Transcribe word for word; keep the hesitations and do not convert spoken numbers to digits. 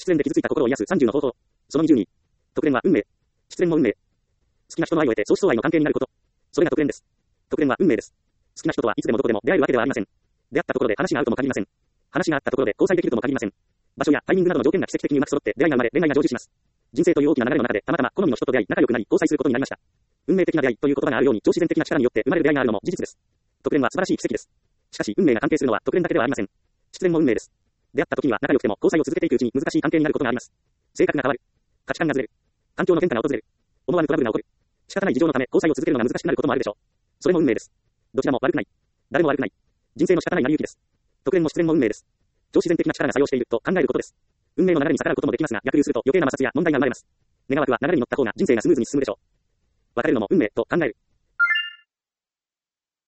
恋で傷ついた心を癒すさんじゅうの方法。そのにじゅうに。特恋は運命。失恋も運命。好きな人の愛を得て相思相愛の関係になること。それが特恋です。特恋は運命です。好きな人とはいつでもどこでも出会えるわけではありません。出会ったところで話が合うとも限りません。話が合ったところで交際できるとも限りません。場所やタイミングなどの条件が奇跡的にうまく揃って出会いが生まれ恋愛が成就します。人生という大きな流れの中でたまたま好みの人と出会い仲良くなり交際することになりました。運命的な出会いという言葉があるように超自然的な力によって生まれる出会いがあるのも事実です。特恋は素晴らしい奇跡です。しかし運命が関係するのは特恋だけではありません。失恋も運命です。出会った時には仲良くても交際を続けていくうちに難しい関係になることがあります。性格が変わる。価値観がずれる。環境の変化が訪れる。思わぬトラブルが起こる。仕方ない事情のため交際を続けるのが難しくなることもあるでしょう。それも運命です。どちらも悪くない。誰も悪くない。人生の仕方ない成り行きです。特恋も失恋も運命です。超自然的な力が作用していると考えることです。運命の流れに逆らうこともできますが、逆流すると余計な摩擦や問題が生まれます。願わくは流れに乗った方が人生がスムーズに進むでしょう。別れるのも運命と考える。